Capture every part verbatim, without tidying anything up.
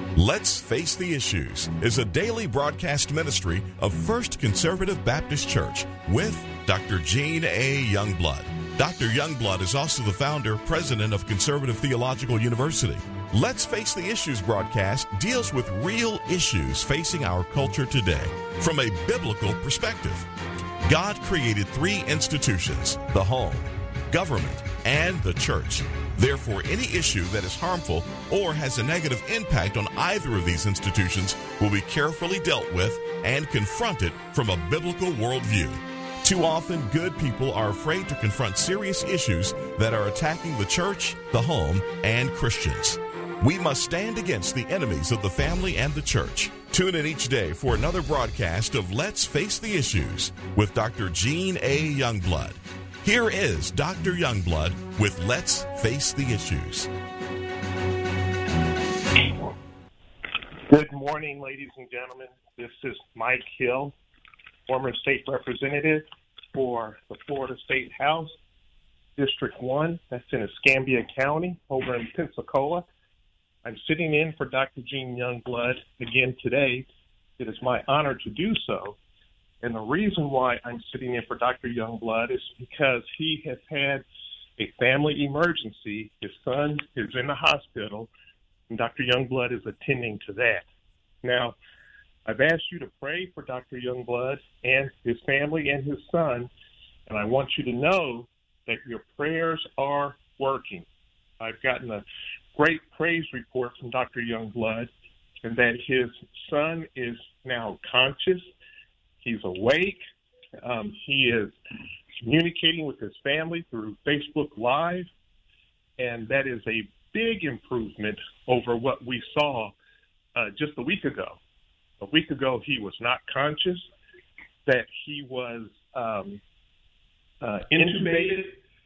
Let's Face the Issues is a daily broadcast ministry of First Conservative Baptist Church with Doctor Gene A. Youngblood. Doctor Youngblood is also the founder, president of Conservative Theological University. Let's Face the Issues broadcast deals with real issues facing our culture today from a biblical perspective. God created three institutions: the home, government, and the church. Therefore, any issue that is harmful or has a negative impact on either of these institutions will be carefully dealt with and confronted from a biblical worldview. Too often, good people are afraid to confront serious issues that are attacking the church, the home, and Christians. We must stand against the enemies of the family and the church. Tune in each day for another broadcast of Let's Face the Issues with Doctor Gene A. Youngblood. Here is Doctor Youngblood with Let's Face the Issues. Good morning, ladies and gentlemen. This is Mike Hill, former state representative for the Florida State House, District one. That's in Escambia County over in Pensacola. I'm sitting in for Doctor Gene Youngblood again today. It is my honor to do so. And the reason why I'm sitting in for Doctor Youngblood is because he has had a family emergency. His son is in the hospital, and Doctor Youngblood is attending to that. Now, I've asked you to pray for Doctor Youngblood and his family and his son, and I want you to know that your prayers are working. I've gotten a great praise report from Doctor Youngblood, and that his son is now conscious. He's awake. Um, he is communicating with his family through Facebook Live, and that is a big improvement over what we saw uh, just a week ago. A week ago, he was not conscious, that he was um, uh, intubated.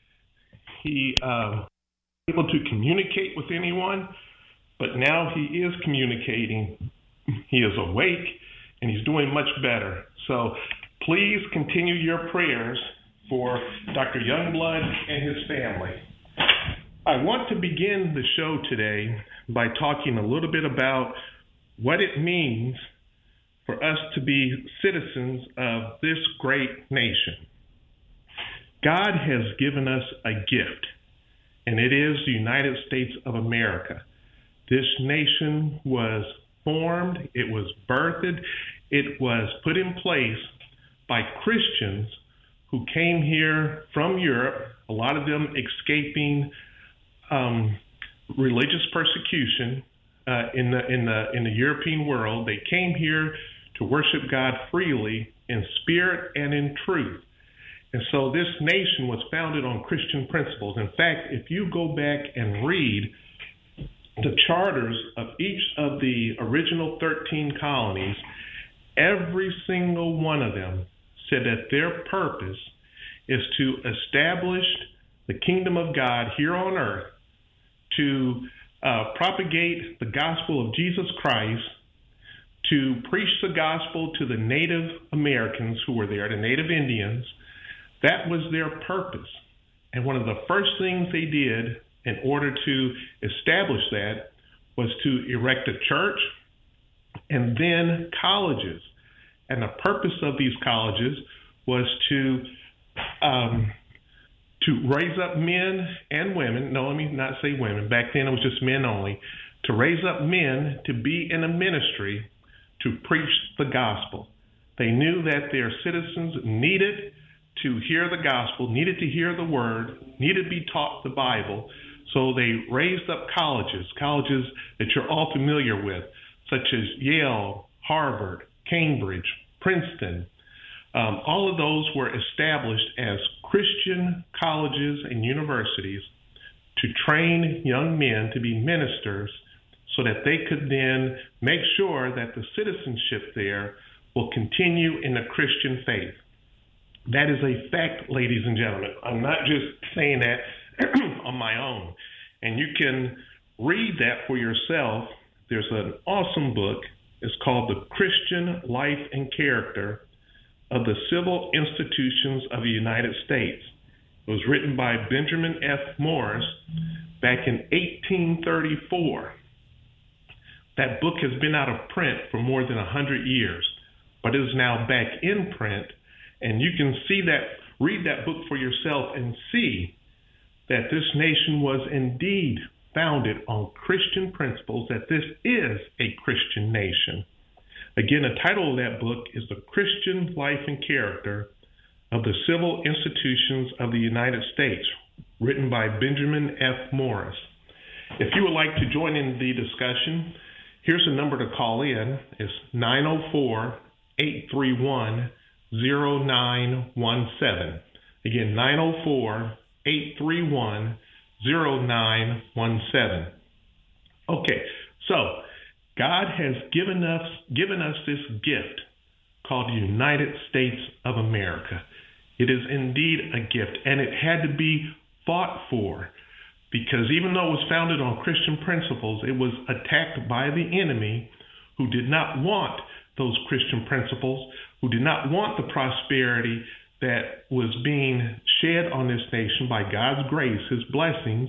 He uh, able to communicate with anyone, but now he is communicating. He is awake, and he's doing much better. So please continue your prayers for Doctor Youngblood and his family. I want to begin the show today by talking a little bit about what it means for us to be citizens of this great nation. God has given us a gift, and it is the United States of America. This nation was formed, it was birthed, it was put in place by Christians who came here from Europe, a lot of them escaping um, religious persecution uh, in the in the in the European world. They came here to worship God freely in spirit and in truth. And so this nation was founded on Christian principles. In fact, if you go back and read the charters of each of the original thirteen colonies, every single one of them said that their purpose is to establish the kingdom of God here on earth, to uh, propagate the gospel of Jesus Christ, to preach the gospel to the Native Americans who were there, the Native Indians. That was their purpose. And one of the first things they did in order to establish that was to erect a church and then colleges. And the purpose of these colleges was to um, to raise up men and women. No, let me not say women. Back then it was just men only. To raise up men to be in a ministry to preach the gospel. They knew that their citizens needed to hear the gospel, needed to hear the word, needed to be taught the Bible. So they raised up colleges, colleges that you're all familiar with, such as Yale, Harvard, Cambridge, Princeton. Um, all of those were established as Christian colleges and universities to train young men to be ministers so that they could then make sure that the citizenship there will continue in the Christian faith. That is a fact, ladies and gentlemen. I'm not just saying that on my own. And you can read that for yourself. There's an awesome book. It's called The Christian Life and Character of the Civil Institutions of the United States. It was written by Benjamin F. Morris back in eighteen thirty-four. That book has been out of print for more than one hundred years, but it is now back in print, and you can see that, read that book for yourself and see that this nation was indeed founded on Christian principles, that this is a Christian nation. Again, the title of that book is The Christian Life and Character of the Civil Institutions of the United States, written by Benjamin F. Morris. If you would like to join in the discussion, here's a number to call in. It's nine oh four, eight three one, oh nine one seven. Again, nine oh four, eight three one, oh nine one seven. Okay, so God has given us given us this gift called the United States of America. It is indeed a gift, and it had to be fought for, because even though it was founded on Christian principles, it was attacked by the enemy, who did not want those Christian principles, who did not want the prosperity that was being shed on this nation by God's grace, his blessings,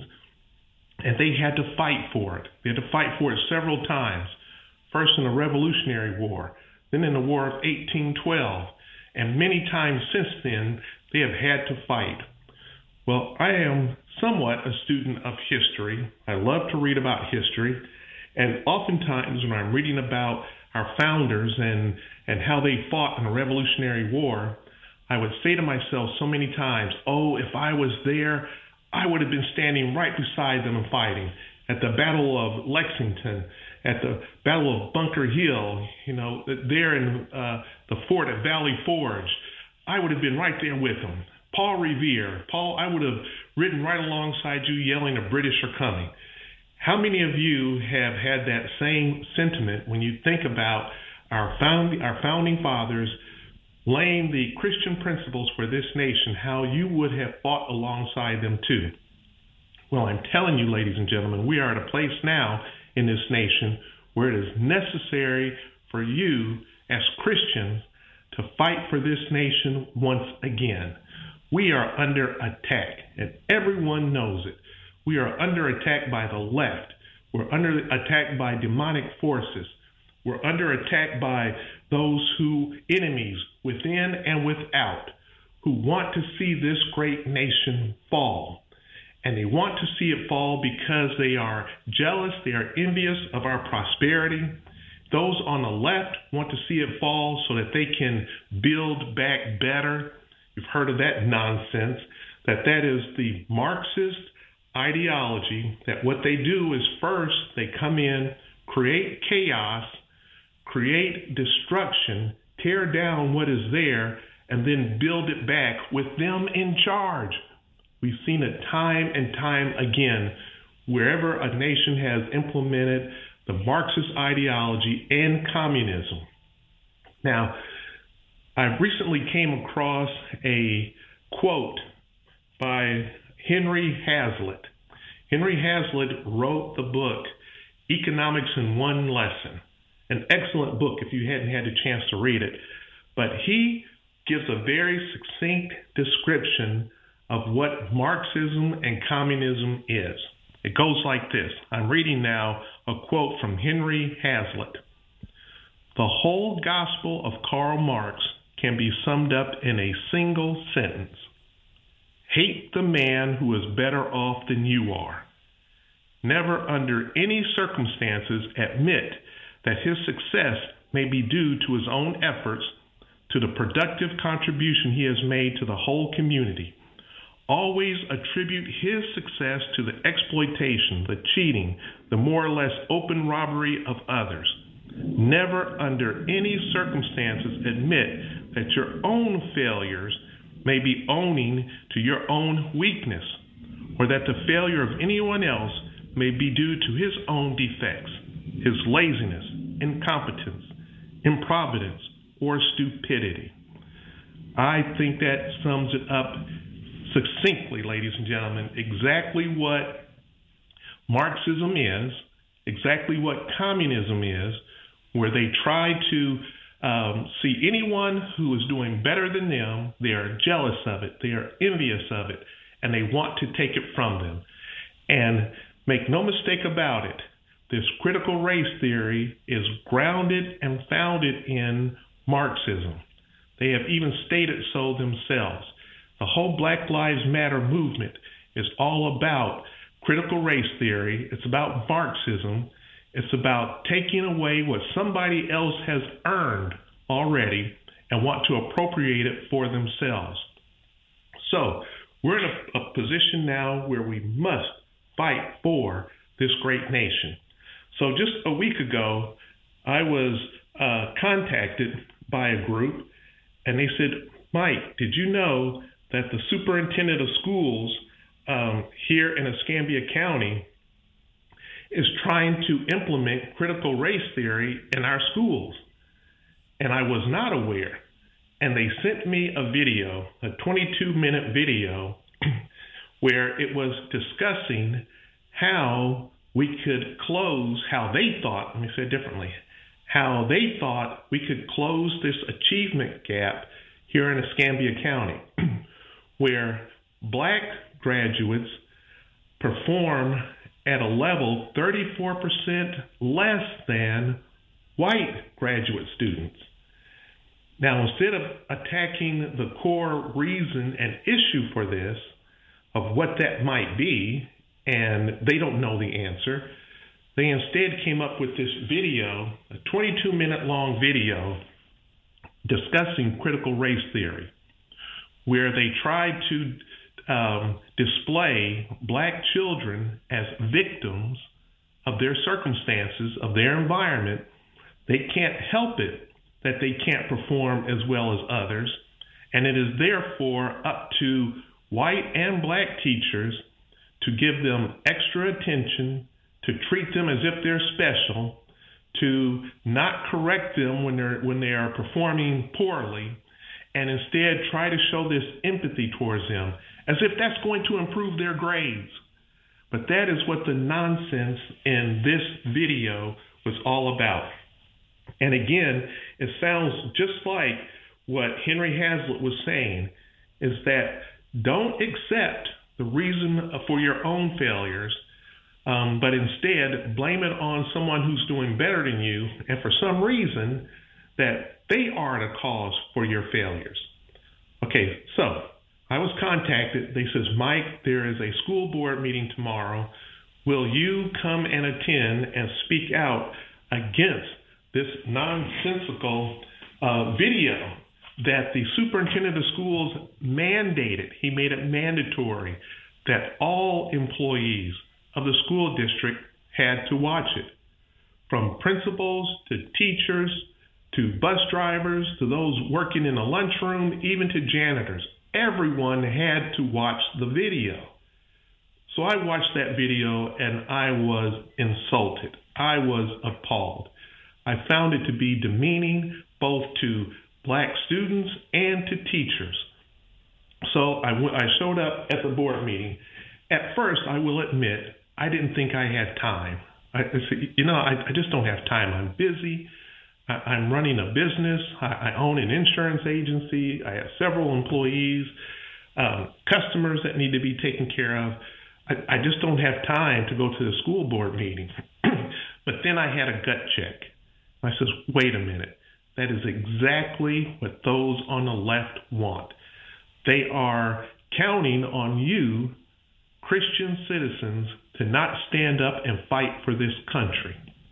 and they had to fight for it. They had to fight for it several times. First in the Revolutionary War, then in the War of eighteen twelve, and many times since then, they have had to fight. Well, I am somewhat a student of history. I love to read about history, and oftentimes when I'm reading about our founders and, and how they fought in the Revolutionary War, I would say to myself so many times, oh, if I was there, I would have been standing right beside them and fighting. At the Battle of Lexington, at the Battle of Bunker Hill, you know, there in uh, the fort at Valley Forge, I would have been right there with them. Paul Revere, Paul, I would have ridden right alongside you yelling, the British are coming. How many of you have had that same sentiment when you think about our founding, our founding fathers laying the Christian principles for this nation, how you would have fought alongside them too? Well, I'm telling you, ladies and gentlemen, we are at a place now in this nation where it is necessary for you as Christians to fight for this nation once again. We are under attack, and everyone knows it. We are under attack by the left. We're under attack by demonic forces. We're under attack by those who, enemies within and without, who want to see this great nation fall. And they want to see it fall because they are jealous, they are envious of our prosperity. Those on the left want to see it fall so that they can build back better. You've heard of that nonsense, that that is the Marxist ideology, that what they do is first they come in, create chaos, create destruction, tear down what is there, and then build it back with them in charge. We've seen it time and time again, wherever a nation has implemented the Marxist ideology and communism. Now, I recently came across a quote by Henry Hazlitt. Henry Hazlitt wrote the book, Economics in One Lesson, an excellent book if you hadn't had a chance to read it. But he gives a very succinct description of what Marxism and communism is. It goes like this. I'm reading now a quote from Henry Hazlitt. The whole gospel of Karl Marx can be summed up in a single sentence. Hate the man who is better off than you are. Never under any circumstances admit that his success may be due to his own efforts, to the productive contribution he has made to the whole community. Always attribute his success to the exploitation, the cheating, the more or less open robbery of others. Never under any circumstances admit that your own failures may be owing to your own weakness, or that the failure of anyone else may be due to his own defects, his laziness, incompetence, improvidence, or stupidity. I think that sums it up succinctly, ladies and gentlemen, exactly what Marxism is, exactly what communism is, where they try to um, see anyone who is doing better than them, they are jealous of it, they are envious of it, and they want to take it from them. And make no mistake about it, this critical race theory is grounded and founded in Marxism. They have even stated so themselves. The whole Black Lives Matter movement is all about critical race theory. It's about Marxism. It's about taking away what somebody else has earned already and want to appropriate it for themselves. So we're in a, a position now where we must fight for this great nation. So just a week ago, I was uh, contacted by a group, and they said, Mike, did you know that the superintendent of schools um, here in Escambia County is trying to implement critical race theory in our schools? And I was not aware. And they sent me a video, a twenty-two minute video, where it was discussing how we could close, how they thought, let me say it differently, how they thought we could close this achievement gap here in Escambia County, where black graduates perform at a level thirty-four percent less than white graduate students. Now, instead of attacking the core reason and issue for this, of what that might be, and they don't know the answer, they instead came up with this video, a twenty-two minute long video, discussing critical race theory, where they tried to um, display black children as victims of their circumstances, of their environment. They can't help it that they can't perform as well as others, and it is therefore up to white and black teachers to give them extra attention, to treat them as if they're special, to not correct them when they're when they are performing poorly, and instead try to show this empathy towards them, as if that's going to improve their grades. But that is what the nonsense in this video was all about. And again, it sounds just like what Henry Hazlitt was saying, is that don't accept the reason for your own failures, um, but instead blame it on someone who's doing better than you, and for some reason that they are the cause for your failures. Okay, so I was contacted. They says, Mike, there is a school board meeting tomorrow. Will you come and attend and speak out against this nonsensical uh, video that the superintendent of schools mandated? He made it mandatory that all employees of the school district had to watch it, from principals to teachers to bus drivers to those working in the lunchroom, even to janitors. Everyone had to watch the video. So I watched that video and I was insulted. I was appalled. I found it to be demeaning both to black students and to teachers. So I, w- I showed up at the board meeting. At first, I will admit, I didn't think I had time. I, I said, you know, I, I just don't have time. I'm busy. I, I'm running a business. I, I own an insurance agency. I have several employees, um, customers that need to be taken care of. I, I just don't have time to go to the school board meeting. But then I had a gut check. I says, wait a minute. That is exactly what those on the left want. They are counting on you, Christian citizens, to not stand up and fight for this country.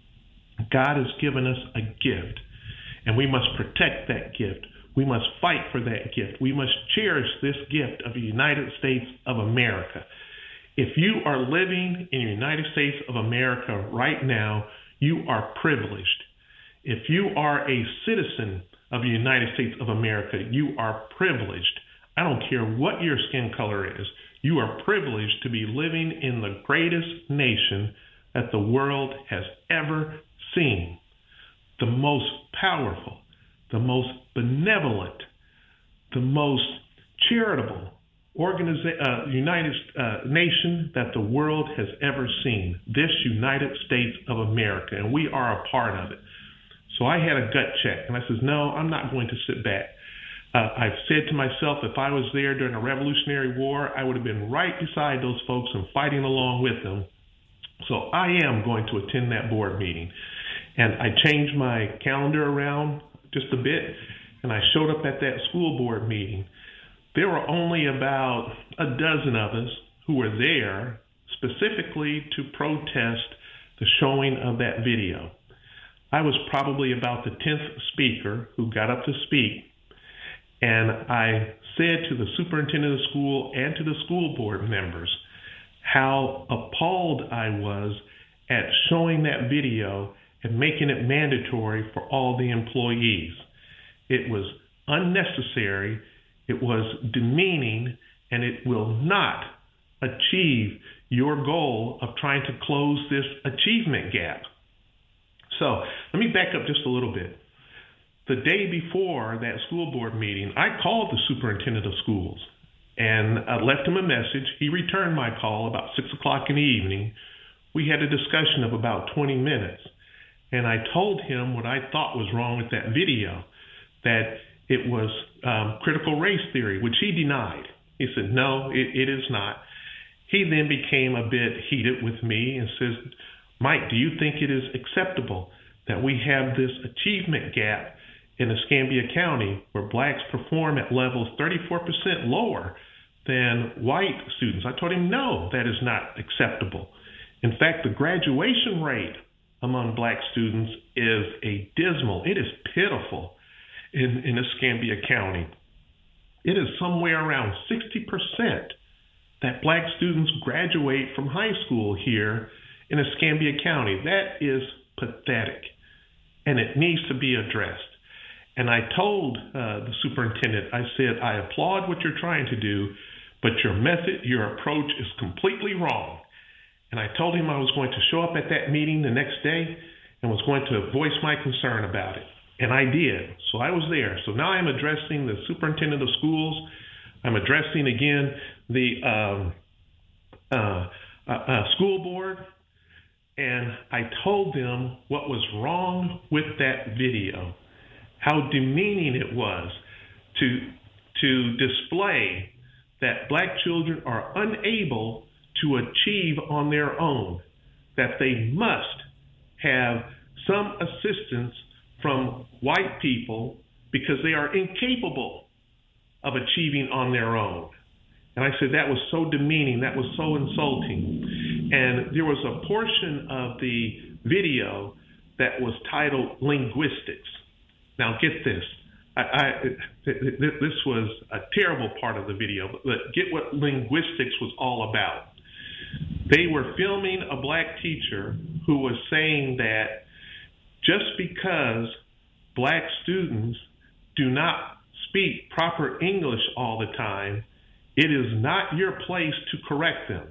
God has given us a gift, and we must protect that gift. We must fight for that gift. We must cherish this gift of the United States of America. If you are living in the United States of America right now, you are privileged. If you are a citizen of the United States of America, you are privileged. I don't care what your skin color is. You are privileged to be living in the greatest nation that the world has ever seen. The most powerful, the most benevolent, the most charitable organiza- uh, United uh, nation that the world has ever seen. This United States of America, and we are a part of it. So I had a gut check, and I says, no, I'm not going to sit back. Uh, I've said to myself, if I was there during the Revolutionary War, I would have been right beside those folks and fighting along with them. So I am going to attend that board meeting. And I changed my calendar around just a bit, and I showed up at that school board meeting. There were only about a dozen of us who were there specifically to protest the showing of that video. I was probably about the tenth speaker who got up to speak, and I said to the superintendent of the school and to the school board members how appalled I was at showing that video and making it mandatory for all the employees. It was unnecessary, it was demeaning, and it will not achieve your goal of trying to close this achievement gap. So let me back up just a little bit. The day before that school board meeting, I called the superintendent of schools and I left him a message. He returned my call about six o'clock in the evening. We had a discussion of about twenty minutes. And I told him what I thought was wrong with that video, that it was um, critical race theory, which he denied. He said, no, it, it is not. He then became a bit heated with me and says, Mike, do you think it is acceptable that we have this achievement gap in Escambia County where blacks perform at levels thirty-four percent lower than white students? I told him, no, that is not acceptable. In fact, the graduation rate among black students is a dismal, it is pitiful in, in Escambia County. It is somewhere around sixty percent that black students graduate from high school here in Escambia County. That is pathetic, and it needs to be addressed. And I told uh, the superintendent, I said, I applaud what you're trying to do, but your method, your approach is completely wrong. And I told him I was going to show up at that meeting the next day and was going to voice my concern about it. And I did. So I was there. So now I'm addressing the superintendent of schools. I'm addressing again the um, uh, uh, uh, school board. And I told them what was wrong with that video, how demeaning it was to, to display that black children are unable to achieve on their own, that they must have some assistance from white people because they are incapable of achieving on their own. And I said that was so demeaning, that was so insulting. And there was a portion of the video that was titled Linguistics. Now get this, I, I, this was a terrible part of the video, but get what linguistics was all about. They were filming a black teacher who was saying that just because black students do not speak proper English all the time, it is not your place to correct them.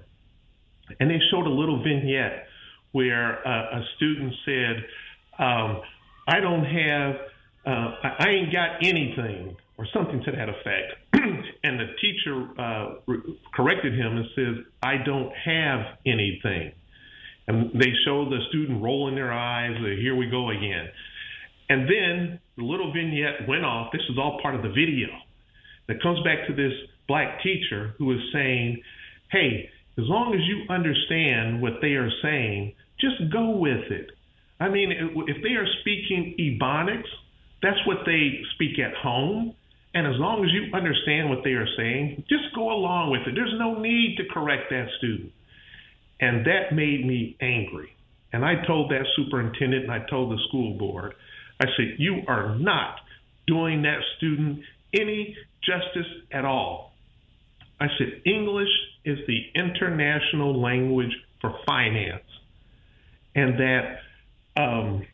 And they showed a little vignette where uh, a student said, um, I don't have, uh, I ain't got anything, or something to that effect. And the teacher uh, re- corrected him and says, I don't have anything. And they showed the student rolling their eyes, uh, here we go again. And then the little vignette went off. This is all part of the video. It comes back to this black teacher who is saying, hey, as long as you understand what they are saying, just go with it. I mean, if they are speaking Ebonics, that's what they speak at home. And as long as you understand what they are saying, just go along with it. There's no need to correct that student. And that made me angry. And I told that superintendent and I told the school board, I said, you are not doing that student any justice at all. I said, English is the international language for finance. And that um,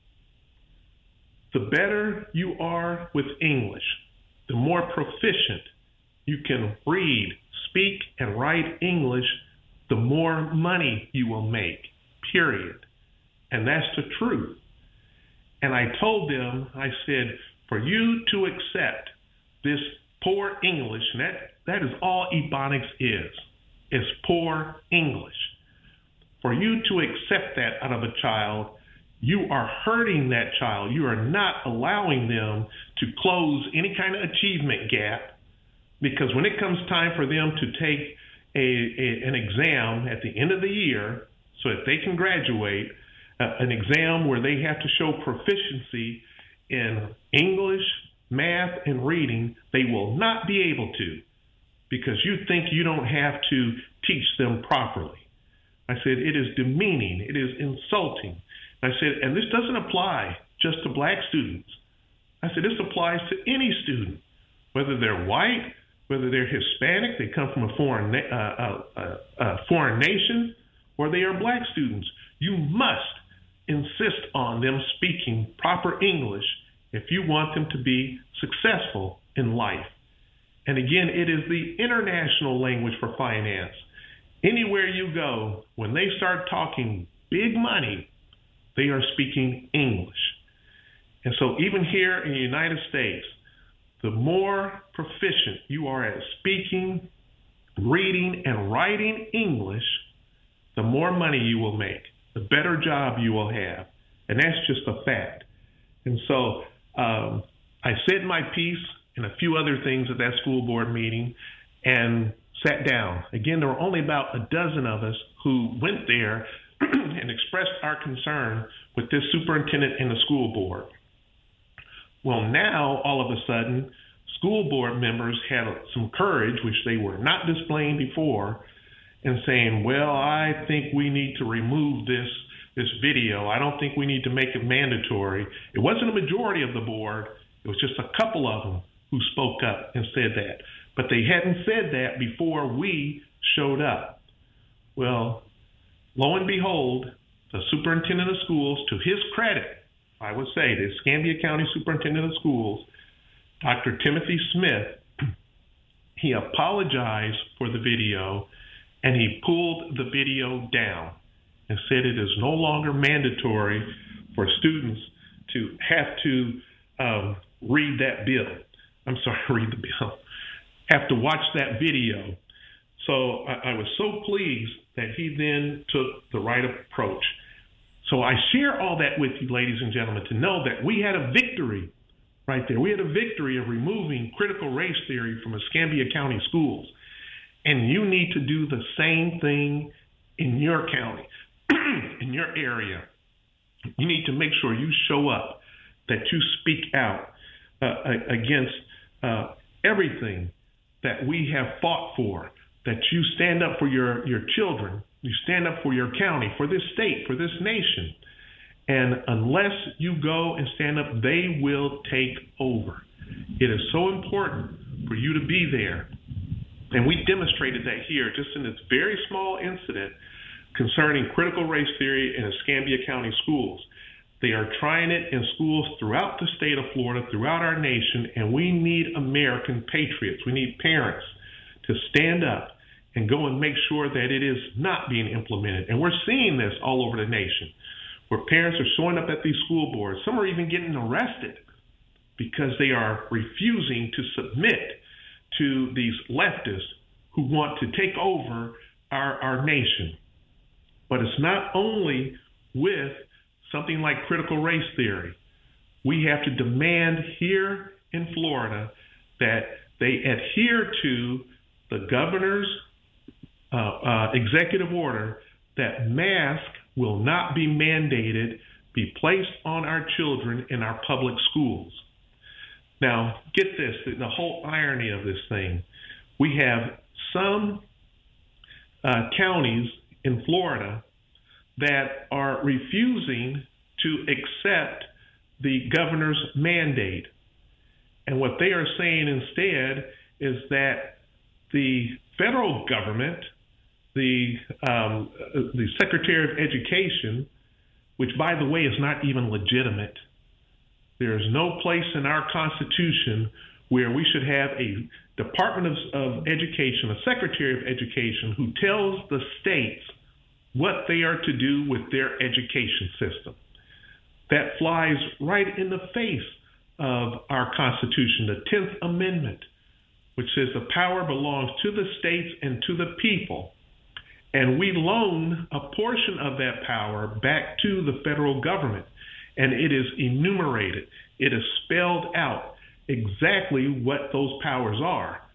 the better you are with English, the more proficient you can read, speak, and write English, the more money you will make, period. And that's the truth. And I told them, I said, for you to accept this poor English, and that, that is all Ebonics is, is poor English. For you to accept that out of a child, you are hurting that child. You are not allowing them to close any kind of achievement gap, because when it comes time for them to take a, a, an exam at the end of the year, so that they can graduate uh, an exam where they have to show proficiency in English, math, and reading, they will not be able to, because you think you don't have to teach them properly. I said, it is demeaning, it is insulting. I said, and this doesn't apply just to black students. I said, this applies to any student, whether they're white, whether they're Hispanic, they come from a foreign uh, uh, uh, uh, foreign nation, or they are black students. You must insist on them speaking proper English if you want them to be successful in life. And again, it is the international language for finance. Anywhere you go, when they start talking big money, they are speaking English. And so even here in the United States, the more proficient you are at speaking, reading, and writing English, the more money you will make, the better job you will have. And that's just a fact. And so um, I said my piece and a few other things at that school board meeting and sat down. Again, there were only about a dozen of us who went there and expressed our concern with this superintendent and the school board. Well, now, all of a sudden, school board members had some courage, which they were not displaying before, and saying, well, I think we need to remove this this video. I don't think we need to make it mandatory. It wasn't a majority of the board. It was just a couple of them who spoke up and said that. But they hadn't said that before we showed up. Well, lo and behold, the superintendent of schools, to his credit, I would say, the Escambia County Superintendent of Schools, Doctor Timothy Smith, he apologized for the video and he pulled the video down and said it is no longer mandatory for students to have to um, read that bill. I'm sorry, read the bill, have to watch that video. So I, I was so pleased that he then took the right approach. So I share all that with you, ladies and gentlemen, to know that we had a victory right there. We had a victory of removing critical race theory from Escambia County schools. And you need to do the same thing in your county, in your area. You need to make sure you show up, that you speak out uh, against uh, everything that we have fought for, that you stand up for your, your children, you stand up for your county, for this state, for this nation. And unless you go and stand up, they will take over. It is so important for you to be there. And we demonstrated that here just in this very small incident concerning critical race theory in Escambia County schools. They are trying it in schools throughout the state of Florida, throughout our nation, and we need American patriots. We need parents to stand up and go and make sure that it is not being implemented. And we're seeing this all over the nation, where parents are showing up at these school boards. Some are even getting arrested because they are refusing to submit to these leftists who want to take over our, our nation. But it's not only with something like critical race theory. We have to demand here in Florida that they adhere to the governor's uh, uh, executive order that masks will not be mandated, be placed on our children in our public schools. Now, get this, the whole irony of this thing. We have some uh, counties in Florida that are refusing to accept the governor's mandate. And what they are saying instead is that the federal government, the um, the Secretary of Education, which, by the way, is not even legitimate. There is no place in our Constitution where we should have a Department of, of Education, a Secretary of Education, who tells the states what they are to do with their education system. That flies right in the face of our Constitution, the tenth Amendment, which says the power belongs to the states and to the people. And we loan a portion of that power back to the federal government. And it is enumerated. It is spelled out exactly what those powers are.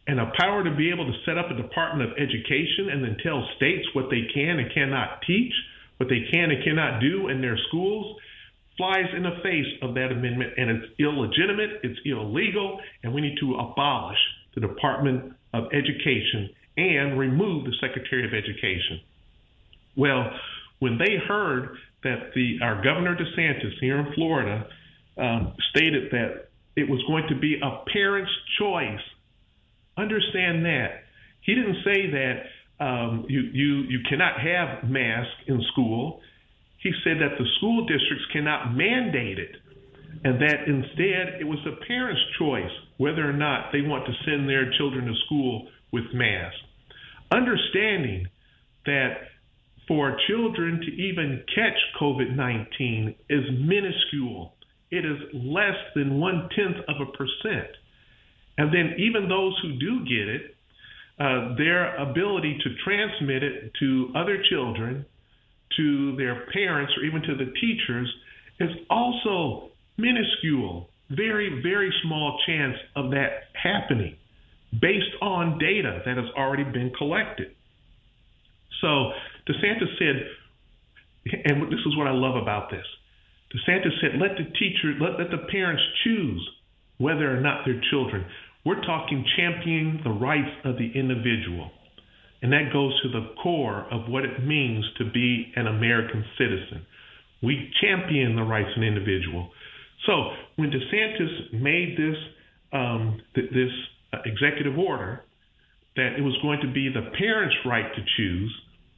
and a power to be able to set up a Department of Education and then tell states what they can and cannot teach, what they can and cannot do in their schools, flies in the face of that amendment, and it's illegitimate, it's illegal, and we need to abolish the Department of Education and remove the Secretary of Education. Well, when they heard that the our Governor DeSantis here in Florida um, stated that it was going to be a parent's choice, understand that. He didn't say that um, you, you, you cannot have masks in school. He said that the school districts cannot mandate it, and that instead it was the parents' choice whether or not they want to send their children to school with masks. Understanding that for children to even catch COVID nineteen is minuscule. It is less than one-tenth of a percent. And then even those who do get it, uh, their ability to transmit it to other children, to their parents, or even to the teachers is also minuscule. Very, very small chance of that happening based on data that has already been collected. So DeSantis said, and this is what I love about this, DeSantis said, let the teacher, let, let the parents choose whether or not their children. We're talking championing the rights of the individual. And that goes to the core of what it means to be an American citizen. We champion the rights of an individual. So when DeSantis made this um, th- this uh, executive order that it was going to be the parents' right to choose,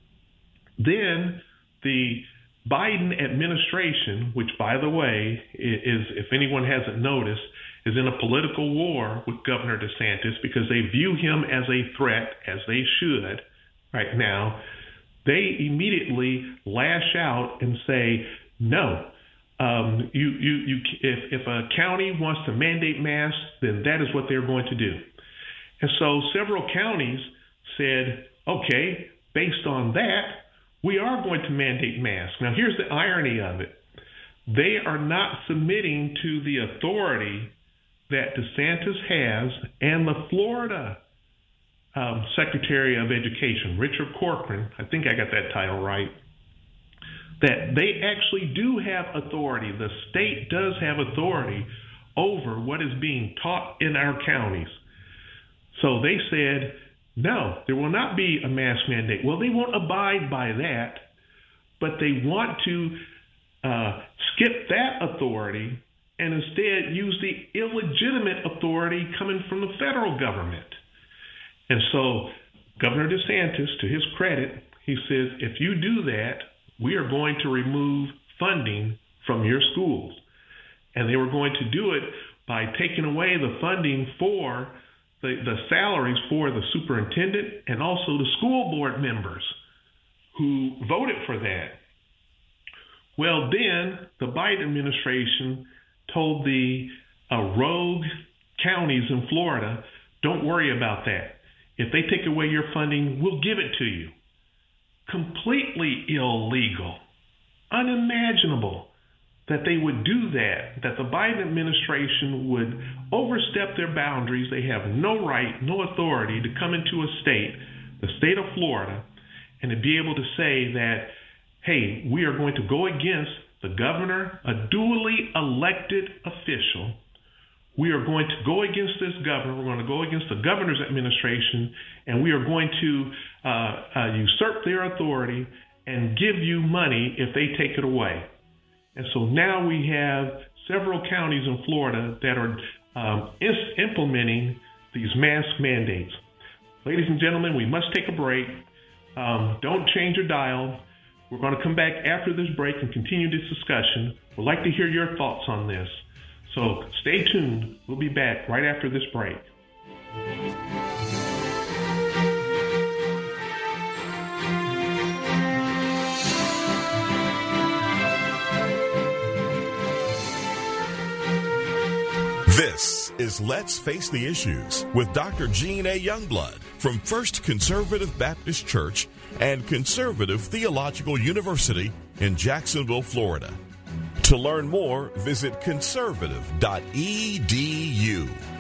then the Biden administration, which, by the way, is, if anyone hasn't noticed, is in a political war with Governor DeSantis because they view him as a threat, as they should right now. They immediately lash out and say, no, um, you, you, you, if, if a county wants to mandate masks, then that is what they're going to do. And so several counties said, okay, based on that, we are going to mandate masks. Now, here's the irony of it. They are not submitting to the authority that DeSantis has and the Florida um, Secretary of Education, Richard Corcoran, I think I got that title right, that they actually do have authority. The state does have authority over what is being taught in our counties. So they said, no, there will not be a mask mandate. Well, they won't abide by that, but they want to uh, skip that authority and instead use the illegitimate authority coming from the federal government. And so Governor DeSantis, to his credit, he says, if you do that, we are going to remove funding from your schools. And they were going to do it by taking away the funding for the, the salaries for the superintendent and also the school board members who voted for that. Well, then the Biden administration told the uh, rogue counties in Florida, don't worry about that. If they take away your funding, we'll give it to you. Completely illegal, unimaginable that they would do that, that the Biden administration would overstep their boundaries. They have no right, no authority to come into a state, the state of Florida, and to be able to say that, hey, we are going to go against the governor, a duly elected official. We are going to go against this governor. We're going to go against the governor's administration, and we are going to uh, uh, usurp their authority and give you money if they take it away. And so now we have several counties in Florida that are um, is- implementing these mask mandates. Ladies and gentlemen, we must take a break. Um, don't change your dial. We're going to come back after this break and continue this discussion. We'd like to hear your thoughts on this. So stay tuned. We'll be back right after this break. This is Let's Face the Issues with Doctor Gene A. Youngblood from First Conservative Baptist Church and Conservative Theological University in Jacksonville, Florida. To learn more, visit conservative dot e d u.